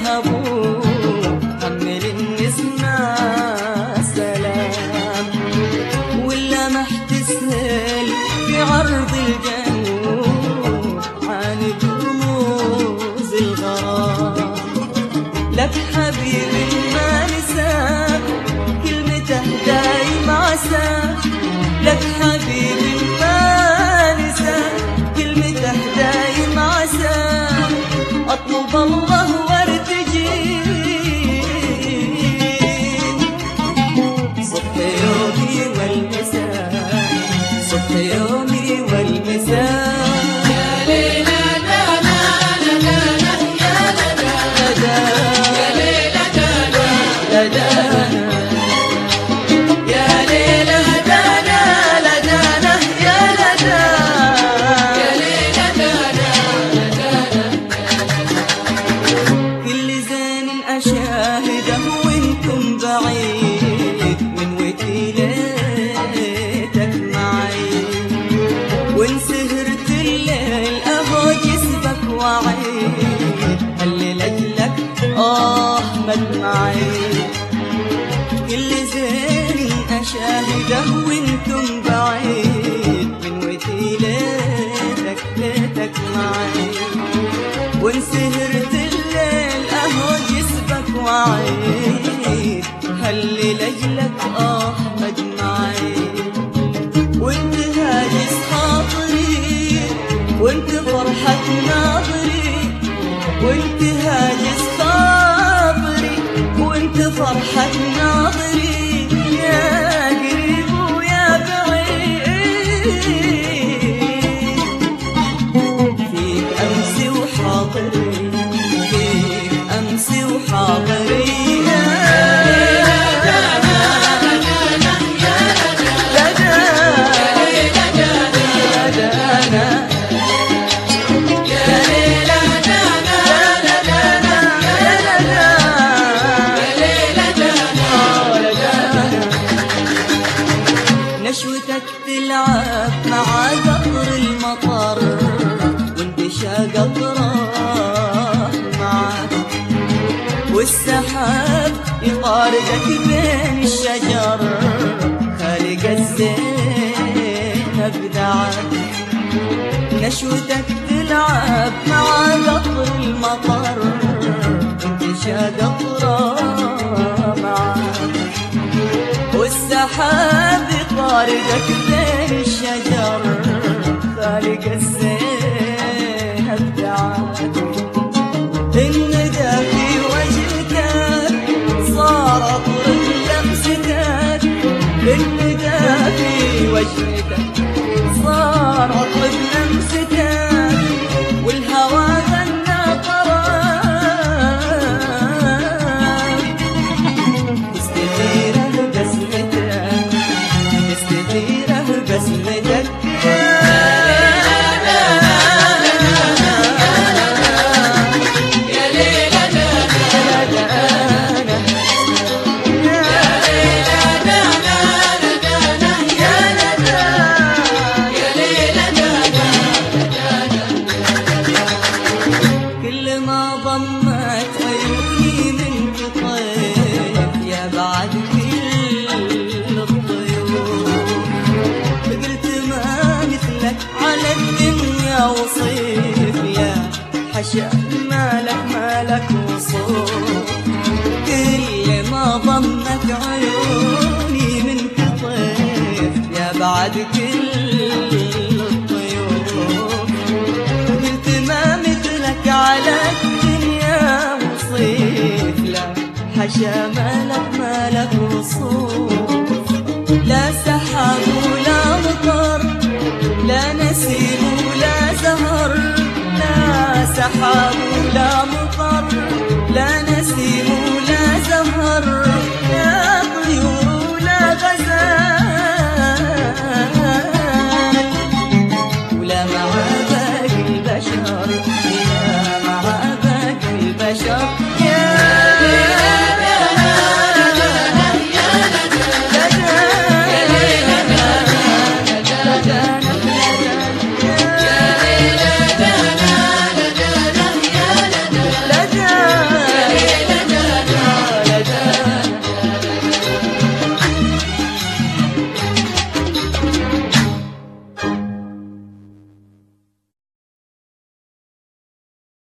يذهبوا حمل النسمة سلام، ولا ما تسهل في عرض الجنوب عن رموز الغرام. لك حبيبي ما نساك كلمته دايم عساك، لك حبيبي ما نساك كلمته دايم عساك. اطلب الله وارتجي صبح يومي والمساء، صبح يومي والمساء. يا ليلى دانا لدانا يا لدانا، يا ليلى دانا لدانا، يا ليلى دانا لدانا يا لدانا، يا ليلى دانا لدانا. كل زين أشاهده وانتم بعيد من وكيلتك معي، وان سهرت الليل اهو جسمك وعيد هل لجلك مدمعي. كل زين أشاهده وانتم بعيد من وكيلتك بيتك معي، وان سهرت الليل اهو جسمك وعيد هل لجلك مدمعي. وانت هاجس خاطري وانت فرحة ناظري، وانت هاجس خاطري وانت فرحة ناظري، يا قريب ويا بعيد فيك أمسي وحاضري، فيك أمسي وحاضري. نشوتك تلعب مع قطر المطر واندشى قطره معك، والسحاب يطاردك بين الشجر خالق الزين ابدعك. نشوتك تلعب مع قطر المطر واندشى قطره معك، والسحاب يطاردك بين الشجر خالق الزين ابدعك. الندى في وجهك صار اطرب لمستك، الندى في وجهك صار اطرب لمستك، والهوى غنى طرب تستثيره بسمتك، تستثيره بسمتك. كل ما ضمت عيوني منك طيف يا بعد كل الطيور، قلت ما مثلك على الدنيا وصيف، يا حشا مالك وصوف. كل ما ضمت عيوني منك طيف يا بعد كل الطيور، قلت ما مثلك على الدنيا وصيف، لا حشا مالك وصوف.